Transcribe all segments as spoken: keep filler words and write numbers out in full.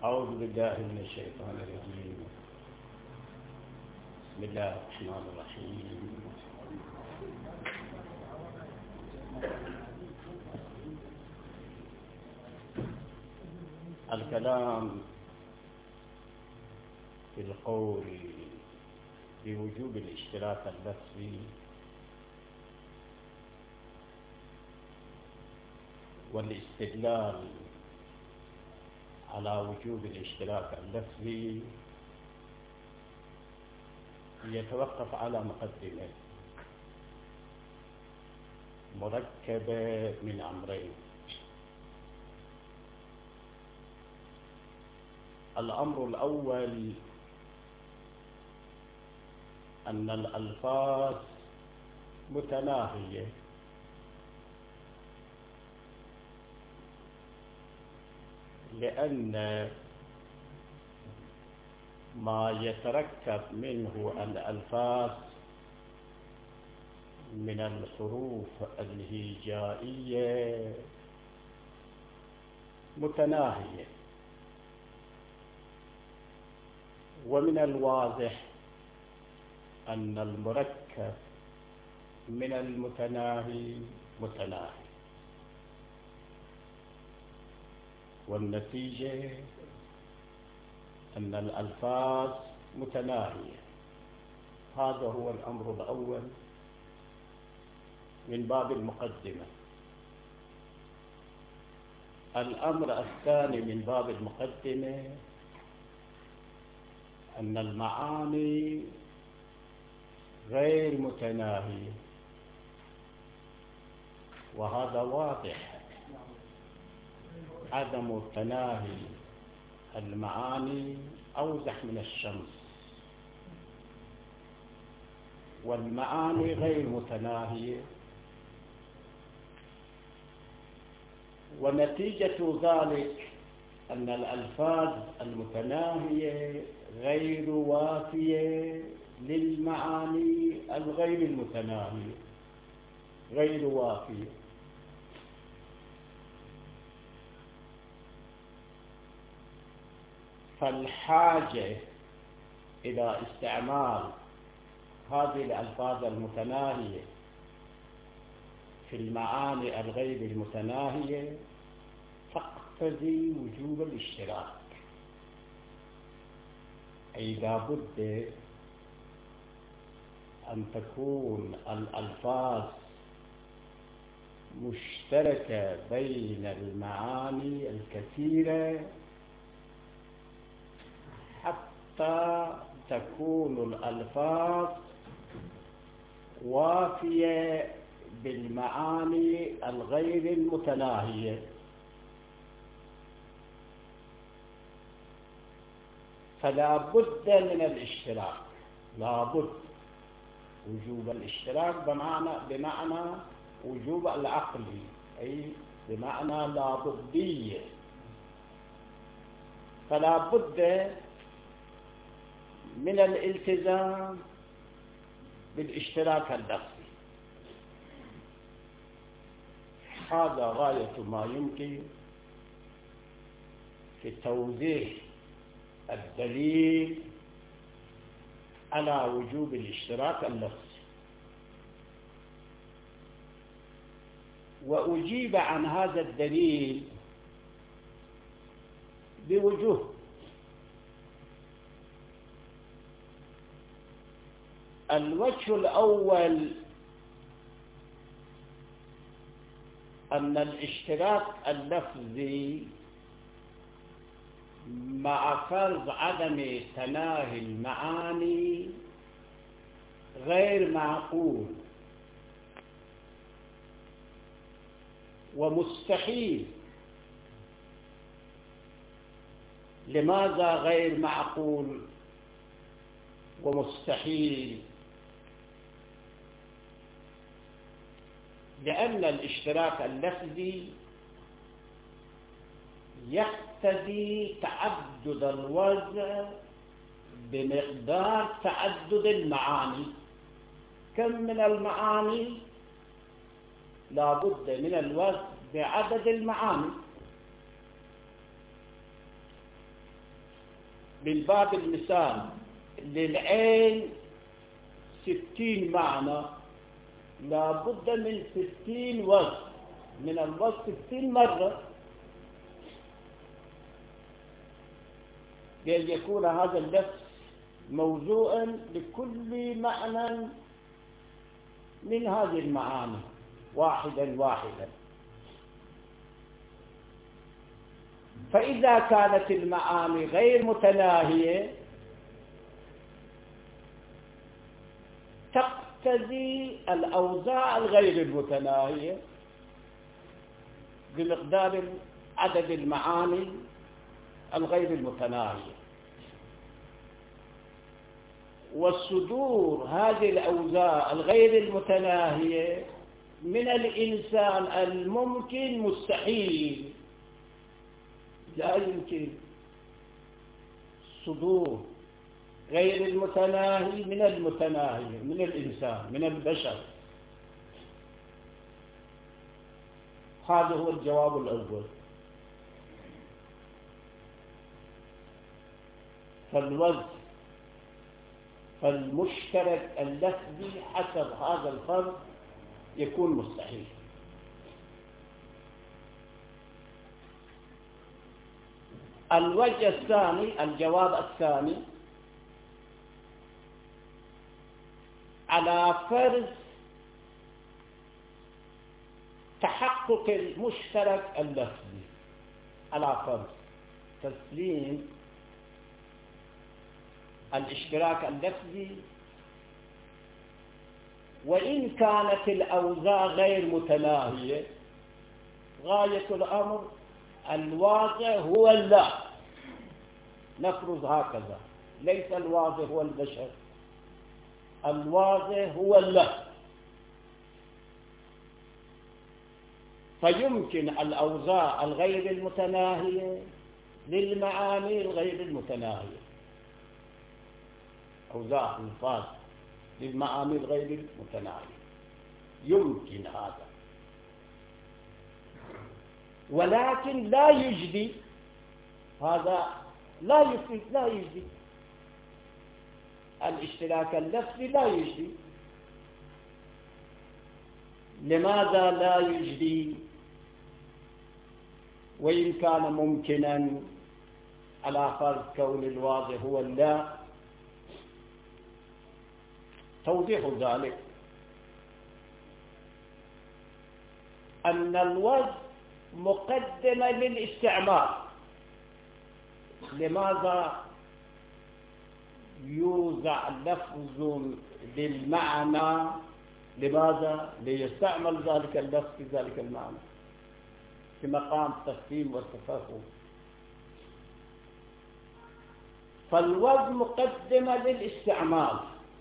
أعوذ بالله من الشيطان الرجيم. بسم الله الرحمن الرحيم. الكلام في القول بوجوب الاشتراك اللفظي والاستدلال على وجوب الاشتراك اللفظي يتوقف على مقدمة مركبة من أمرين. الأمر الأول أن الألفاظ متناهية، لأن ما يتركب منه الألفاظ من الحروف الهجائية متناهية، ومن الواضح أن المركب من المتناهي متناهي، والنتيجة أن الألفاظ متناهية. هذا هو الأمر الأول من باب المقدمة. الأمر الثاني من باب المقدمة أن المعاني غير متناهية، وهذا واضح. عدم تناهي المعاني أوضح من الشمس، والمعاني غير متناهية، ونتيجة ذلك أن الألفاظ المتناهية غير وافية للمعاني الغير المتناهية، غير وافية. فالحاجة إلى استعمال هذه الألفاظ المتناهية في المعاني الغير المتناهية تقتضي وجوب الاشتراك، أي لا بد أن تكون الألفاظ مشتركة بين المعاني الكثيرة حتى تكون الألفاظ وافية بالمعاني الغير المتناهية. فلا بد من الاشتراك، لا بد وجوب الاشتراك بمعنى بمعنى وجوب العقلي، أي بمعنى لا بدية. فلا بد من الالتزام بالاشتراك اللفظي. هذا غاية ما يمكن في توضيح الدليل على وجوب الاشتراك اللفظي. وأجيب عن هذا الدليل بوجوه. الوجه الأول أن الاشتراك اللفظي مع فرض عدم تناهي المعاني غير معقول ومستحيل. لماذا غير معقول ومستحيل؟ لأن الاشتراك اللفظي يقتضي تعدد الوضع بمقدار تعدد المعاني. كم من المعاني؟ لا بد من الوضع بعدد المعاني. من باب المثال للعين ستين معنى، لابد من ستين وزن، من الوزن ستين مرة لأن يكون هذا اللفظ موضوعا لكل معنى من هذه المعاني واحدا واحدا. فإذا كانت المعاني غير متناهية تقتضي الأوزاع الغير المتناهية بمقدار عدد المعاني الغير المتناهية، والصدور هذه الأوزاع الغير المتناهية من الإنسان الممكن مستحيل، لا يمكن صدور غير المتناهي من المتناهي من الإنسان من البشر. هذا هو الجواب الأول. فالوزن فالمشترك اللفظي حسب هذا الفرض يكون مستحيل. الوجه الثاني، الجواب الثاني، على فرض تحقق المشترك اللفظي، على فرض تسليم الاشتراك اللفظي، وإن كانت الأوزاع غير متناهية، غاية الأمر الواضع هو الله. نفرض هكذا، ليس الواضع هو البشر، الواضع هو الله. فيمكن الأوزاع الغير المتناهية للمعاني الغير المتناهية، أوزاع ألفاظ للمعاني الغير المتناهية، يمكن هذا، ولكن لا يجدي، هذا لا يفيد، لا يجدي الاشتراك اللفظي، لا يجدي. لماذا لا يجدي وإن كان ممكنا على فرض كون الواضح هو الله؟ توضيح ذلك أن الوزن مقدمة للاستعمال. لماذا يوزع لفظ للمعنى؟ لماذا؟ ليستعمل ذلك اللفظ في ذلك المعنى في مقام التفهيم والتفهم. فالوزن مقدمة للاستعمال.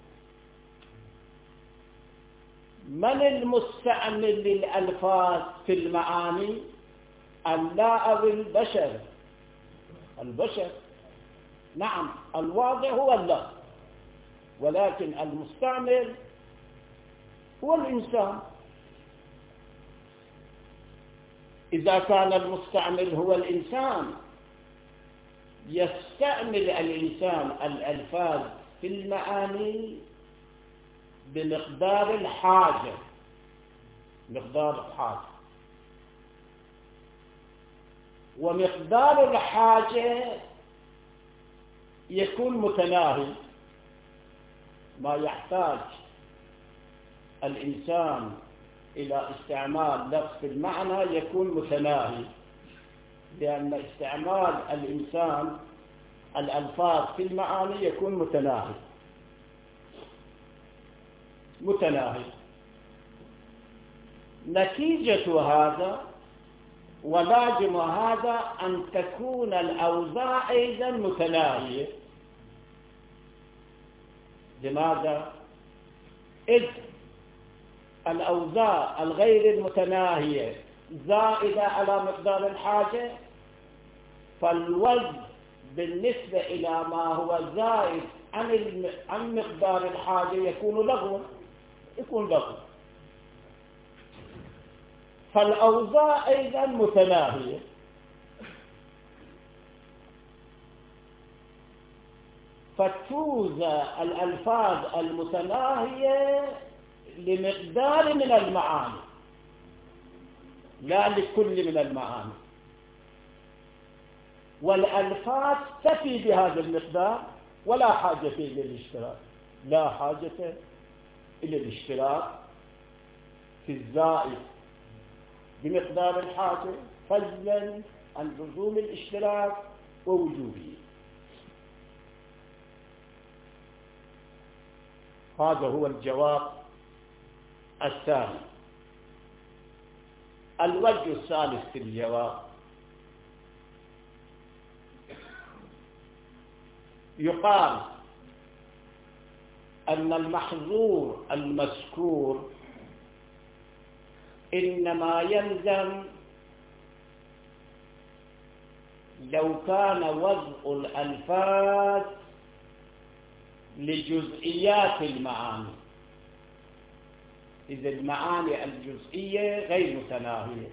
من المستعمل للألفاظ في المعاني؟ الله أو البشر؟ البشر. نعم، الواضع هو الله، ولكن المستعمل هو الإنسان. إذا كان المستعمل هو الإنسان، يستعمل الإنسان الألفاظ في المعاني بمقدار الحاجة، مقدار الحاجة، ومقدار الحاجة يكون متناهي. ما يحتاج الإنسان إلى استعمال لفظ المعنى يكون متناهي، لأن استعمال الإنسان الألفاظ في المعاني يكون متناهي متناهي. نتيجة هذا ولازم هذا أن تكون الأوزاع أيضا متناهية. لماذا؟ إذ الأوزاع الغير المتناهية زائدة على مقدار الحاجة، فالوزن بالنسبة إلى ما هو زائد عن عن مقدار الحاجة يكون لغوا، يكون لغوا. فالأوزاع أيضا متناهية. فتفوز الألفاظ المتناهية لمقدار من المعاني لا لكل من المعاني، والألفاظ تفي بهذا المقدار ولا حاجة إلى الاشتراك، لا حاجة إلى الاشتراك في الزائد بمقدار الحاجة فضلا عن لزوم الاشتراك ووجوبه. هذا هو الجواب الثاني. الوجه الثالث في الجواب يقال أن المحظور المذكور إنما يلزم لو كان وضع الألفاظ لجزئيات المعاني، إذا المعاني الجزئية غير متناهية،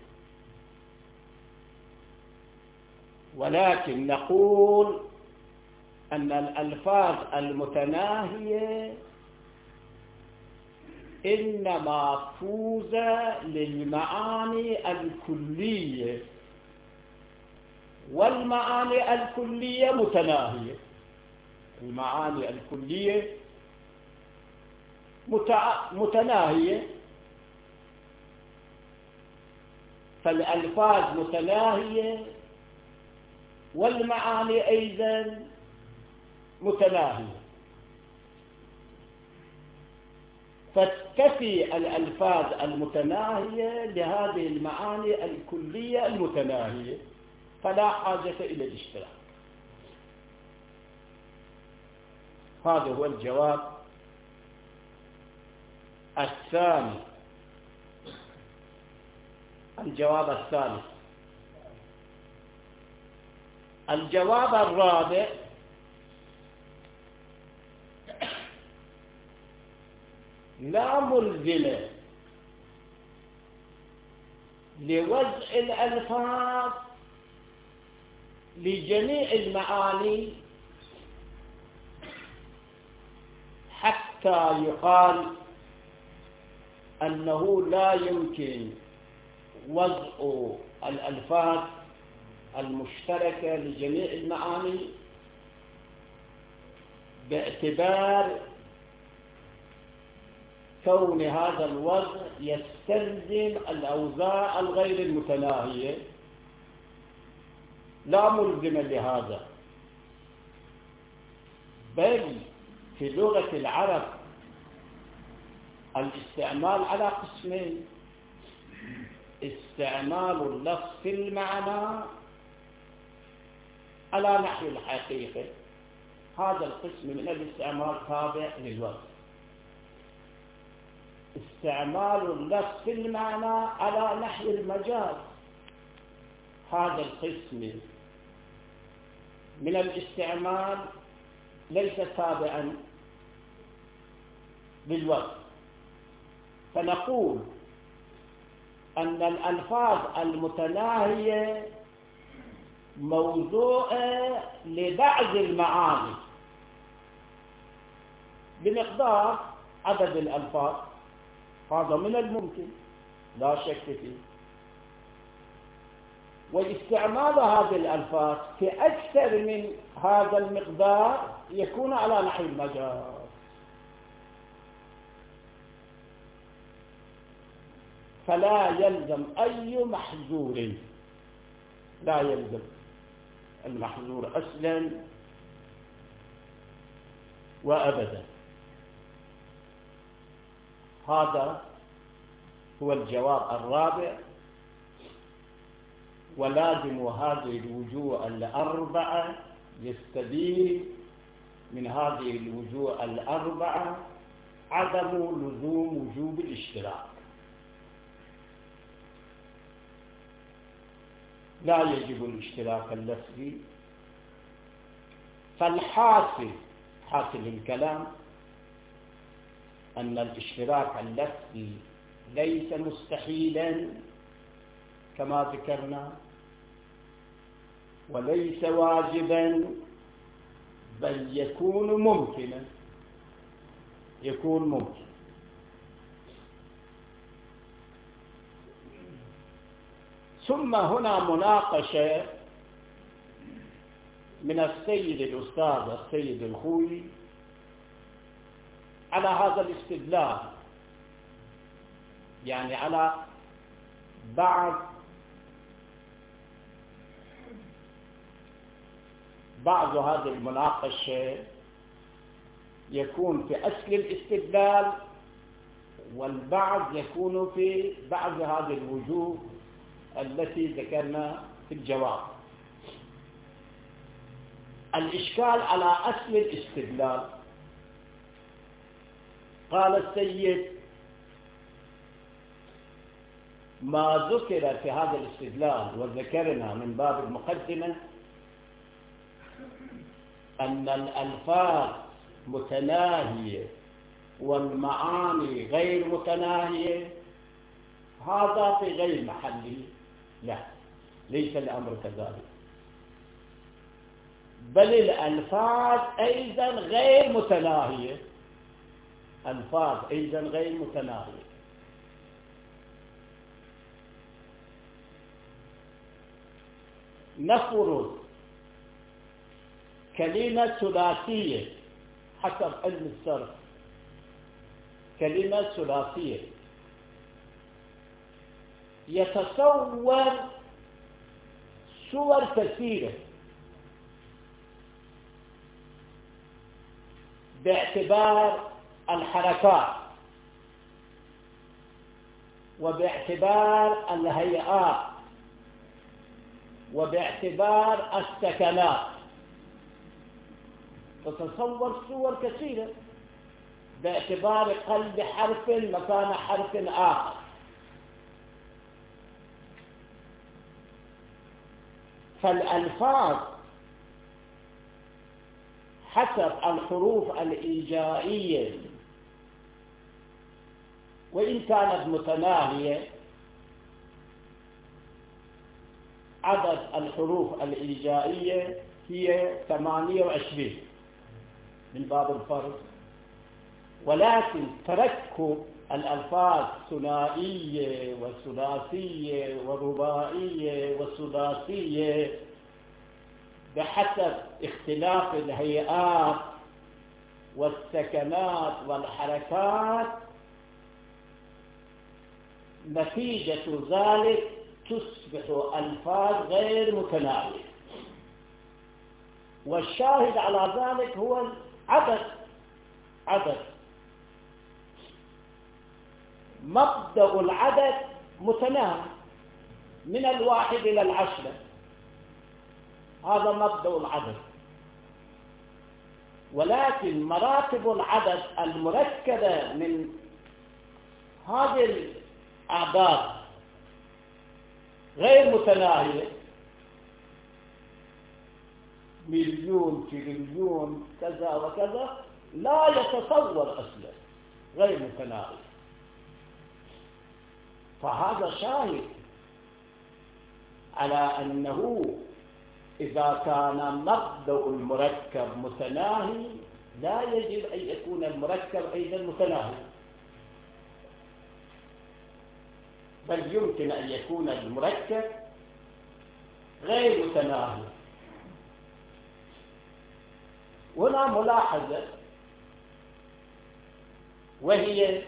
ولكن نقول أن الألفاظ المتناهية إنما فوز للمعاني الكلية، والمعاني الكلية متناهية، المعاني الكلية متناهية، فالألفاظ متناهية والمعاني أيضا متناهية، فتكفي الألفاظ المتناهية لهذه المعاني الكلية المتناهية، فلا حاجة إلى الاشتراك. هذا هو الجواب الثاني. الجواب الثالث. الجواب الرابع لا ملزم لوضع الألفاظ لجميع المعاني حتى يقال أنه لا يمكن وضع الألفاظ المشتركة لجميع المعاني باعتبار كون هذا الوضع يستلزم الأوزاع الغير المتناهية، لا ملزم لهذا، بل في لغة العرب الاستعمال على قسمين: استعمال اللفظ في المعنى على نحو الحقيقة، هذا القسم من الاستعمال تابع للوضع. استعمال اللفظ في المعنى على نحو المجاز، هذا القسم من الاستعمال ليس تابعا للوضع. فنقول أن الألفاظ المتناهية موضوعة لبعض المعاني بمقدار عدد الألفاظ، هذا من الممكن لا شك فيه، واستعمال هذه الألفاظ في أكثر من هذا المقدار يكون على نحو المجاز. فلا يلزم أي محظور، لا يلزم المحظور أصلا وأبدا. هذا هو الجواب الرابع. ولازم هذه الوجوه الأربعة يستدين من هذه الوجوه الأربعة عدم لزوم وجوب الاشتراك، لا يجب الاشتراك اللفظي. فالحاصل حاصل الكلام أن الاشتراك اللفظي ليس مستحيلا كما ذكرنا، وليس واجبا، بل يكون ممكنا، يكون ممكن. ثم هنا مناقشة من السيد الأستاذ السيد الخوي على هذا الاستدلال، يعني على بعض بعض هذه المناقشة يكون في أصل الاستدلال، والبعض يكون في بعض هذه الوجوه التي ذكرنا في الجواب. الإشكال على أصل الاستدلال. قال السيد: ما ذكر في هذا الاستدلال وذكرنا من باب المقدمة أن الألفاظ متناهية والمعاني غير متناهية، هذا في غير محله. لا، ليس الأمر كذلك، بل الألفاظ أيضا غير متناهية، ألفاظ أيضا غير متناهية. نفرض كلمة ثلاثية حسب علم الصرف، كلمة ثلاثية يتصور صور كثيرة باعتبار الحركات وباعتبار الهيئات وباعتبار السكنات، تتصور صور كثيرة باعتبار قلب حرف مكان حرف آخر. فالألفاظ حسب الحروف الإيجائية وإن كانت متناهية، عدد الحروف الإيجائية هي ثمانية وعشرين من باب الفرض، ولكن تركب الألفاظ ثنائية وثلاثية ورباعية وثلاثية بحسب اختلاف الهيئات والسكنات والحركات، نتيجة ذلك تصبح ألفاظ غير متناهية. والشاهد على ذلك هو العدد. عدد مبدأ العدد متناهي من الواحد إلى العشرة، هذا مبدأ العدد. ولكن مراتب العدد المركبة من هذه الأعداد غير متناهية، مليون تريليون كذا وكذا، لا يتصور أصلا، غير متناهي. فهذا شاهد على أنه إذا كان مبدأ المركب متناهي لا يجب أن يكون المركب أيضا متناهي، بل يمكن أن يكون المركب غير متناهي. هنا ملاحظة، وهي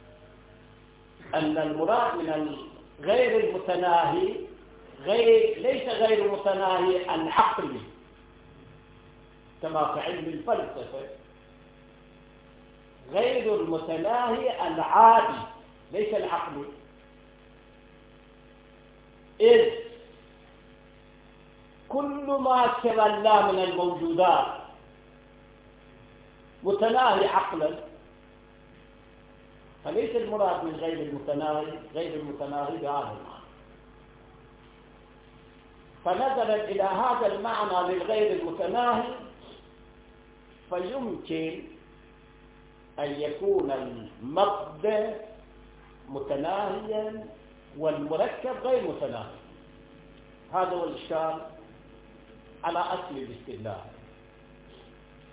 أن المراد من غير المتناهي غير ليس غير متناهي العقلي كما في علم الفلسفة، غير المتناهي العادي ليس العقلي. إذ كل ما سوى الله من الموجودات متناهي عقلا، فليس المراد من غير المتناهي غير المتناهي بهذا المعنى. فنظرا إلى هذا المعنى للغير المتناهي، فيمكن أن يكون المبدأ متناهيا والمركب غير متناهي. هذا هو الإشكال على أصل الاستدلال.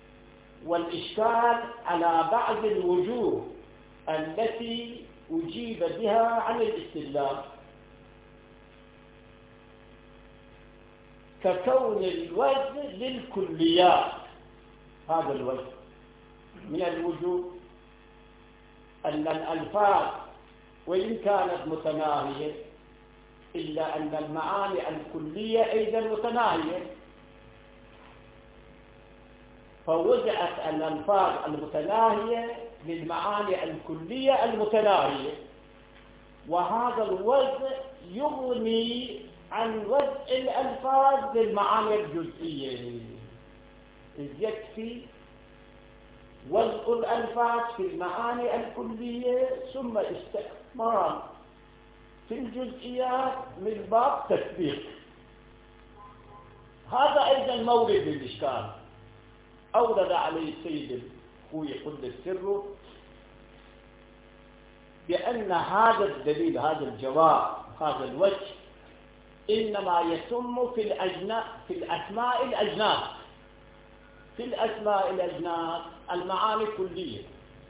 والإشكال على بعض الوجوه التي أجيب بها عن الاستدلال، ككون الوزن للكليات. هذا الوجه من الوجوه أن الألفاظ وإن كانت متناهية إلا أن المعاني الكلية أيضا متناهية، فوضعت الألفاظ المتناهية للمعاني الكلية المتناهية، وهذا الوضع يغني عن وضع الألفاظ للمعاني الجزئية، إذ يكفي وضع الألفاظ في المعاني الكلية ثم استعمال في الجزئيات من باب تطبيق. هذا أيضا مورد للإشكال أورد عليه السيد الخوي قدس سره بأن هذا الدليل، هذا الجواب، هذا الوجه إنما يتم في الأجناس، في الأسماء الأجناس، في الأسماء الأجناس المعاني كلية،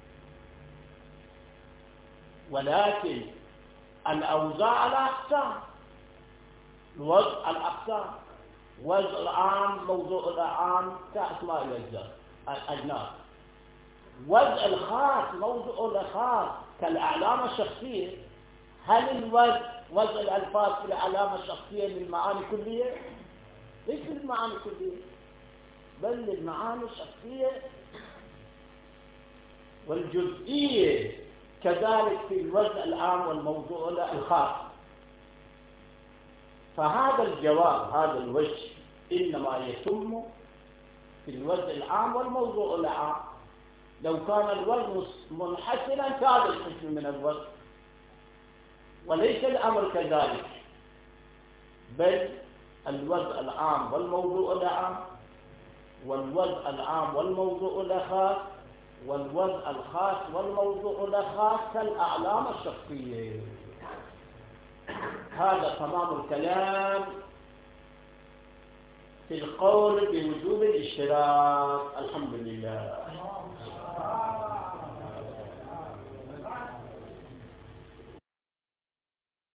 ولكن الأوزاع الأقسام، الوضع الأقسام، وضع العام، موضوع العام كأسماء الأجناس، وضع الخاص، موضوع الخاص كالأعلام الشخصية. هل الوضع وضع الألفاظ في الأعلام الشخصية للمعاني كلية؟ ليس للمعاني كلية، بل للمعاني الشخصية والجزئية، كذلك في الوضع العام والموضوع الخاص. فهذا الجواب، هذا الوجه إنما يتم في الوضع العام والموضوع العام. لو كان الوضع منحسنا كان الحكم من الوضع، وليس الأمر كذلك، بل الوضع العام والموضوع العام، والوضع العام والموضوع الخاص، والوضع الخاص والموضوع الخاص كالأعلام الشخصية. هذا تمام الكلام في القول بوجوب الاشتراك. الحمد لله.